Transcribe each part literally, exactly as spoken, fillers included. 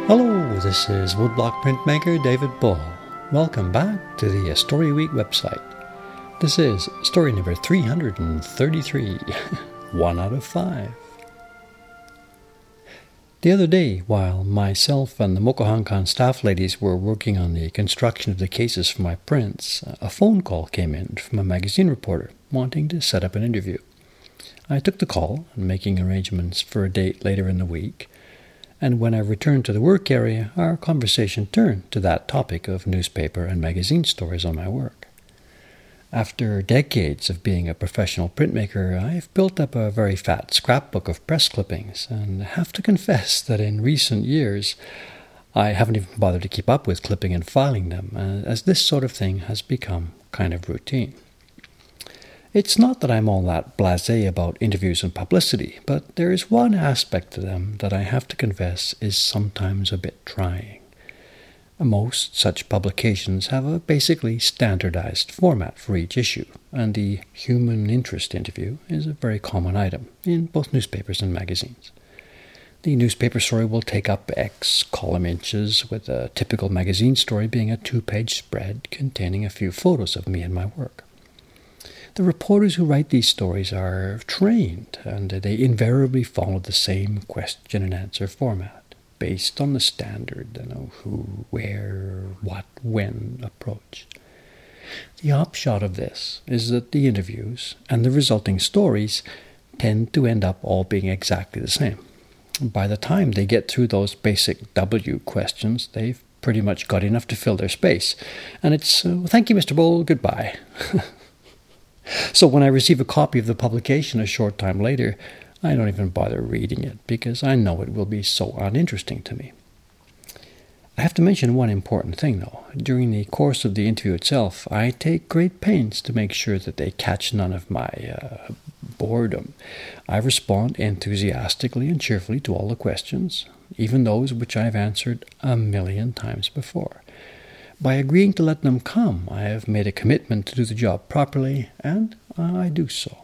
Hello, this is woodblock printmaker David Ball. Welcome back to the Story Week website. This is story number three hundred thirty-three, one out of five. The other day, while myself and the Mokohankan staff ladies were working on the construction of the cases for my prints, a phone call came in from a magazine reporter wanting to set up an interview. I took the call, making arrangements for a date later in the week, and when I returned to the work area, our conversation turned to that topic of newspaper and magazine stories on my work. After decades of being a professional printmaker, I've built up a very fat scrapbook of press clippings, and have to confess that in recent years, I haven't even bothered to keep up with clipping and filing them, as this sort of thing has become kind of routine. It's not that I'm all that blasé about interviews and publicity, but there is one aspect to them that I have to confess is sometimes a bit trying. Most such publications have a basically standardized format for each issue, and the human interest interview is a very common item in both newspapers and magazines. The newspaper story will take up X column inches, with a typical magazine story being a two-page spread containing a few photos of me and my work. The reporters who write these stories are trained, and they invariably follow the same question and answer format, based on the standard, you know, who, where, what, when approach. The upshot of this is that the interviews and the resulting stories tend to end up all being exactly the same. By the time they get through those basic W questions, they've pretty much got enough to fill their space, and it's, uh, thank you, Mister Bull, goodbye. So when I receive a copy of the publication a short time later, I don't even bother reading it, because I know it will be so uninteresting to me. I have to mention one important thing, though. During the course of the interview itself, I take great pains to make sure that they catch none of my uh, boredom. I respond enthusiastically and cheerfully to all the questions, even those which I have answered a million times before. By agreeing to let them come, I have made a commitment to do the job properly, and I do so.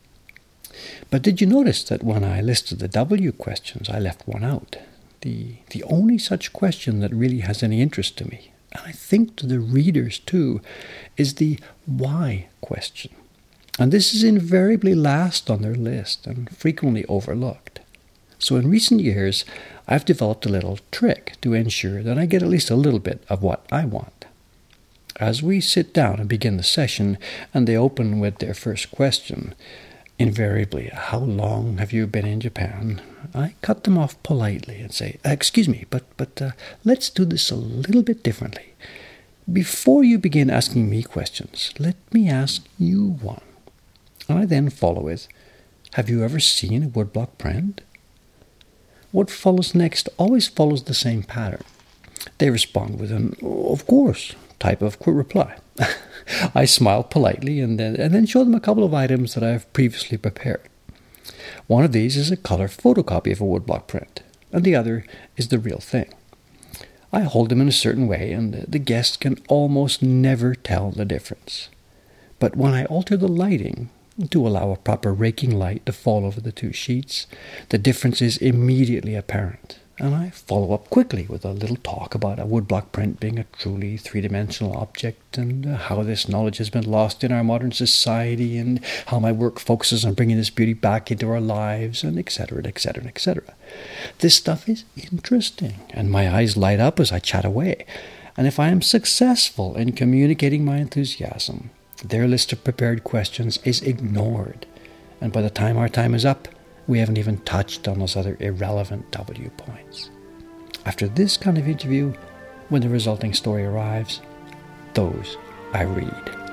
But did you notice that when I listed the W questions, I left one out? The, the only such question that really has any interest to me, and I think to the readers too, is the why question. And this is invariably last on their list and frequently overlooked. So in recent years, I've developed a little trick to ensure that I get at least a little bit of what I want. As we sit down and begin the session, and they open with their first question, invariably, how long have you been in Japan? I cut them off politely and say, excuse me, but, but uh, let's do this a little bit differently. Before you begin asking me questions, let me ask you one. And I then follow with, have you ever seen a woodblock print? What follows next always follows the same pattern. They respond with an, of course, type of quick reply. I smile politely and then, and then show them a couple of items that I have previously prepared. One of these is a color photocopy of a woodblock print, and the other is the real thing. I hold them in a certain way, and the, the guest can almost never tell the difference. But when I alter the lighting to allow a proper raking light to fall over the two sheets, the difference is immediately apparent, and I follow up quickly with a little talk about a woodblock print being a truly three-dimensional object, and uh, how this knowledge has been lost in our modern society, and how my work focuses on bringing this beauty back into our lives, and et cetera, et cetera, et cetera. This stuff is interesting, and my eyes light up as I chat away, and if I am successful in communicating my enthusiasm, their list of prepared questions is ignored, and by the time our time is up, we haven't even touched on those other irrelevant W points. After this kind of interview, when the resulting story arrives, those I read.